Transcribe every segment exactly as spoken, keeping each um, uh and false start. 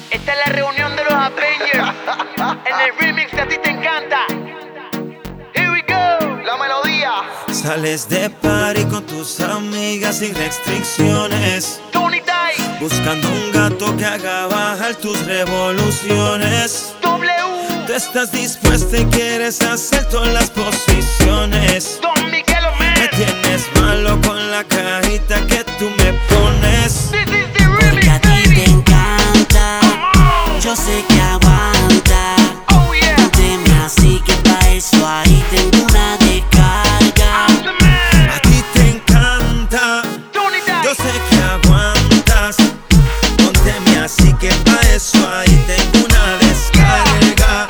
Esta es la reunión de los Avengers. En el remix que a ti te encanta. Here we go. La melodía. Sales de party con tus amigas sin restricciones, Tony Dice. buscando un gato que haga bajar tus revoluciones. W. Tú estás dispuesta y quieres hacer todas las posiciones. Don Miguel Omer. Me tienes malo con la cajita que tú me pones. This is the remix, Porque a ti baby. te encanta, Come on. yo sé que aguanta. Oh yeah. Pónteme así que pa' eso ahí tengo una descarga. I'm the man. A ti te encanta, Tony Dice. yo sé que aguantas. Pónteme así que pa' eso ahí tengo una descarga.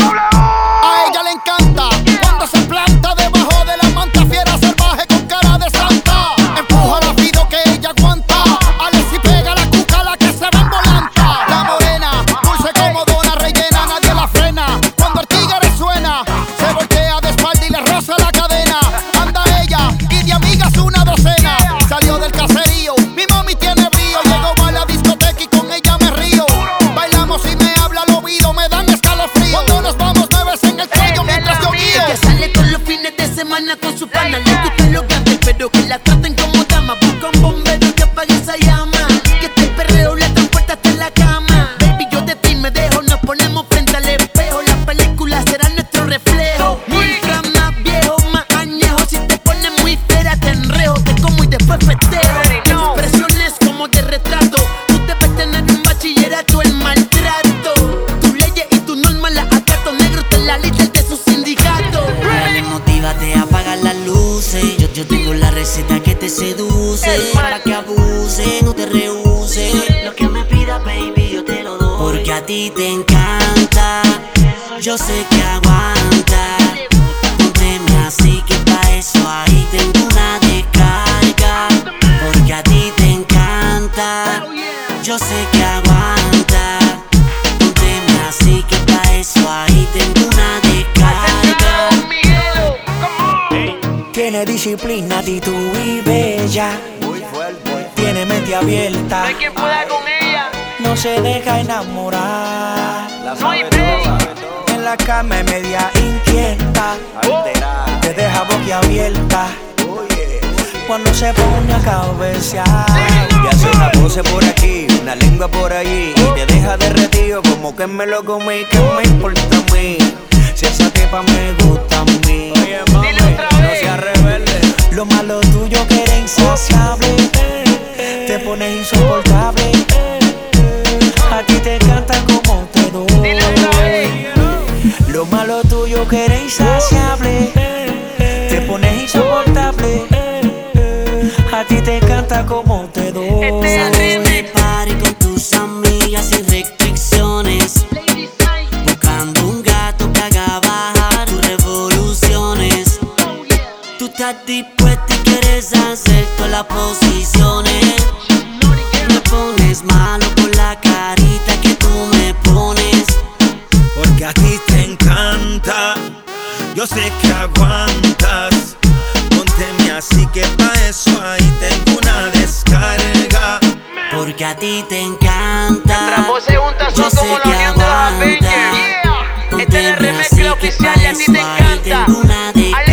A ella le encanta cuando se planta debajo de la manta, fiera salvaje con cara de santa. Empuja la pido que ella aguanta. Alexi pega la cuca, la que se va en volanta. La morena, dulce como dona rellena, nadie la frena. Cuando el tigre suena, se voltea de espalda y le roza la cadena. Anda ella y de amigas una docena. Salió del caserío, mi mami tiene brío. Llegó a la discoteca y con ella me río. Bailamos y me habla al oído, me dan escalofrío. Cuando nos vamos me besa en el cuello mientras yo guío. Ella sale todos los fines de semana con su pana. Le gustan los grandes, pero que la traten como dama. Busca un bombero que apague esa llama. Que este perreo la transporta hasta la cama. Baby, yo de ti me dejo, nos ponemos frente al espejo. La película será nuestro reflejo. Mientras más viejo, más añejo. Si te pones muy fera, te enrejo. Te como y después festejo. Expresiones como de retrato. Tú debes tener un bachillerato en maltrato. Tus leyes y tus normas las acato. Negro está en la líder de su sindicato. Dale, motívate, apaga las luces. Yo, yo tengo la receta que te seduce. Para que abuse, no te rehúse. Lo que me pida, baby, yo te lo doy. Porque a ti te encanta, yo sé que aguanta. Pónteme así que pa' eso ahí tengo una descarga. Porque a ti te encanta, yo sé que aguanta. Pónteme así que pa' eso ahí tengo una descarga. Don Miguelo. Come on. Tiene disciplina, actitud y bella. Tiene mente abierta, No hay quien pueda con ella. no se deja enamorar. No hay break. En la cama es media inquieta, te deja boquiabierta cuando se pone a cabecear. Y hace una pose por aquí, una lengua por allí, y te deja derretido como que me lo comí. ¿Qué me importa a mí? Si esa tipa me gusta a mí. Oye, mami, Dile otra no vez. seas rebelde. Lo malo tuyo que eres insaciable, te pones insoportable. A ti te encanta como te doy. Dile otra vez. Lo malo tuyo que eres insaciable, te pones insoportable. A ti te encanta como te doy. Este es el Sales de remix. party con tus amigas sin restricciones. Buscando un gato que haga bajar tus revoluciones. Tú estás dispuesta y quieres hacer todas las posiciones. Me pones malo con la carita que tú me pones. Porque a ti te encanta, yo sé que aguantas. Pónteme así que pa' eso ahí tengo una descarga. Porque a ti te encanta, Nuestras voces juntas son yo sé como la que unión de los aguanta. Avengers. Yeah. Este es el Pónteme remix así la que oficial pa' y a ti eso te ahí encanta. tengo una I